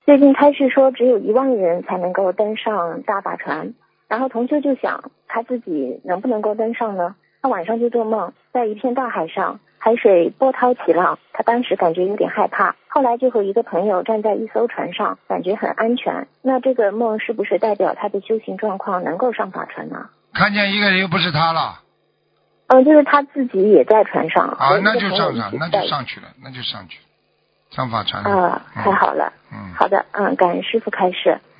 最近开示说只有1万人才能够登上大法船，然后同修就想他自己能不能够登上呢？他晚上就做梦，在一片大海上，海水波涛起浪，他当时感觉有点害怕，后来就和一个朋友站在一艘船上，感觉很安全。那这个梦是不是代表他的修行状况能够上法船呢？ 看见一个人又不是他了。 就是他自己也在船上。 啊，那就上去了，上法船了。 太好了。好的，感恩师父开示。